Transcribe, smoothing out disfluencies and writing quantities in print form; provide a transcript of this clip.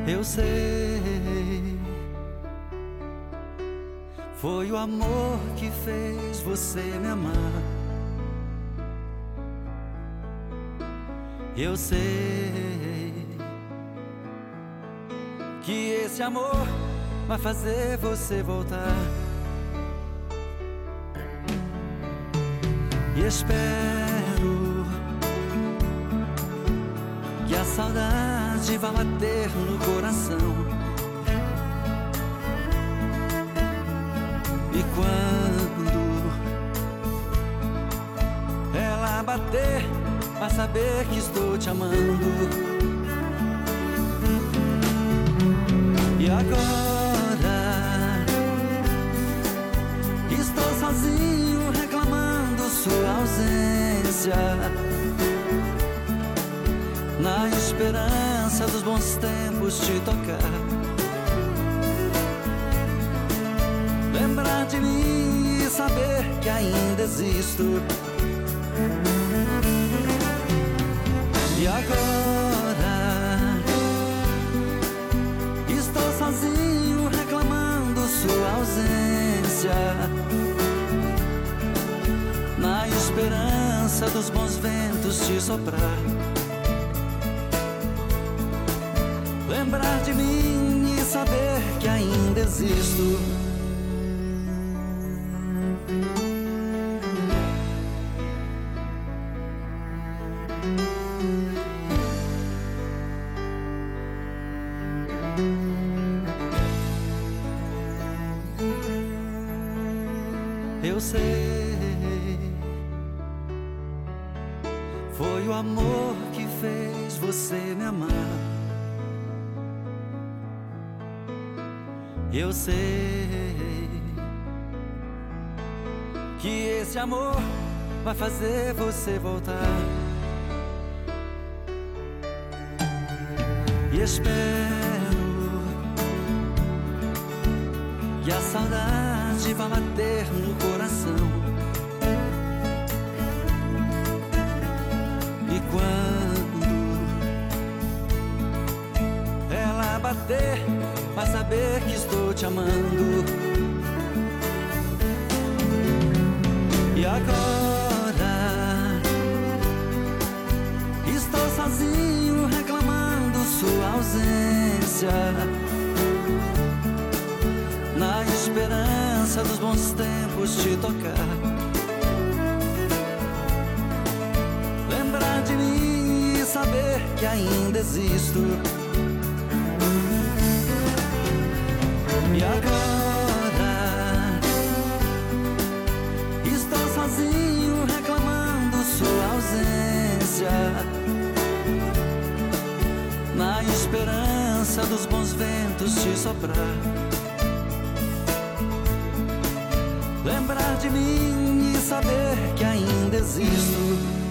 Eu sei, foi o amor que fez você me amar. Eu sei que esse amor vai fazer você voltar. E espero que a saudade vá bater no coração. E quando ela bater, vai saber que estou te amando. E agora estou sozinho reclamando sua ausência, na esperança dos bons tempos te tocar, lembrar de mim e saber que ainda existo. E agora estou sozinho reclamando sua ausência, na esperança dos bons ventos te soprar, lembrar de mim e saber que ainda existo. Eu sei, foi o amor que fez você me amar. Eu sei que esse amor vai fazer você voltar. E espero que a saudade vá bater no coração. E quando ela bater, vai saber que estou te amando. E agora estou sozinho reclamando sua ausência, na esperança dos bons tempos te tocar, lembrar de mim e saber que ainda existo. E agora estou sozinho reclamando sua ausência, na esperança dos bons ventos te soprar, lembrar de mim e saber que ainda existo.